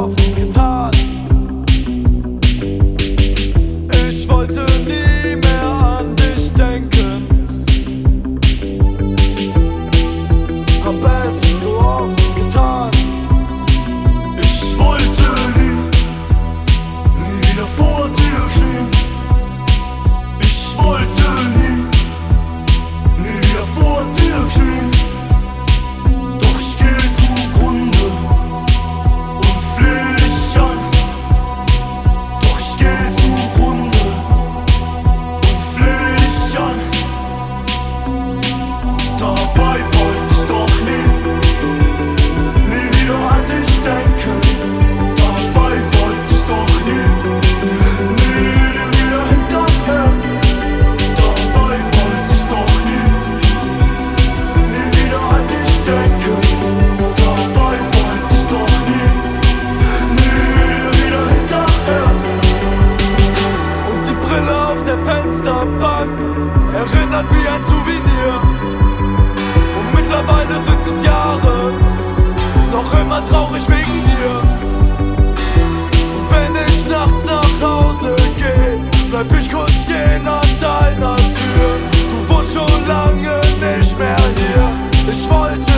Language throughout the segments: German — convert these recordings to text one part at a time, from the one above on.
oft getan. Ich wollte nie mehr an dich denken, hab es so oft getan. Ich wollte nie wieder vor dir knien. Ich wollte nie wieder vor dir knien. Doch ich geh zugrunde und fleh dich an. Doch ich geh zugrunde und fleh dich an. Dabei wollte ich doch nie wieder an dich denken. Dabei wollte ich doch nie wieder hinterher. Dabei wollte ich doch nie wieder an dich denken. Dabei wollte ich doch nie wieder hinterher. Und die Brille auf der Fensterbank erinnert wie ein Souvenir. Und mittlerweile sind es Jahre, noch immer traurig wegen dir. Und wenn ich nachts nach Hause geh, bleib ich kurz stehen an deiner Tür. Du wohnst schon lange nicht mehr hier. Ich wollte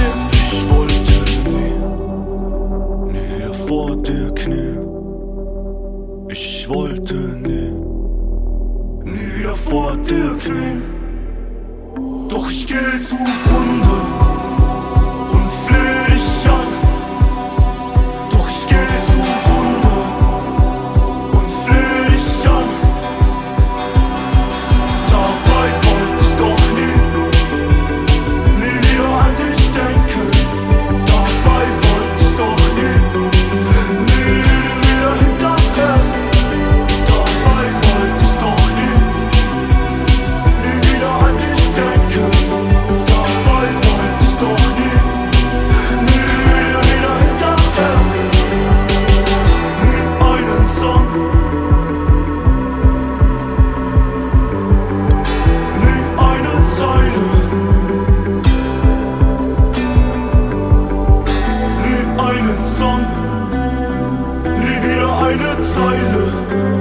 nie wieder vor dir knien. Ich wollte nie wieder vor dir knien. Doch ich geh zugrunde und fleh dich an. Doch ich geh zugrunde und fleh dich an. Dabei wollte ich doch nie wieder an dich denken. Dabei wollte ich doch nie wieder hinterher. Dabei wollte ich doch nie wieder an dich denken. Dabei wollte ich doch nie wieder hinterher. Nie einen Song, nie eine Zeile, nie einen Song, nie wieder eine Zeile.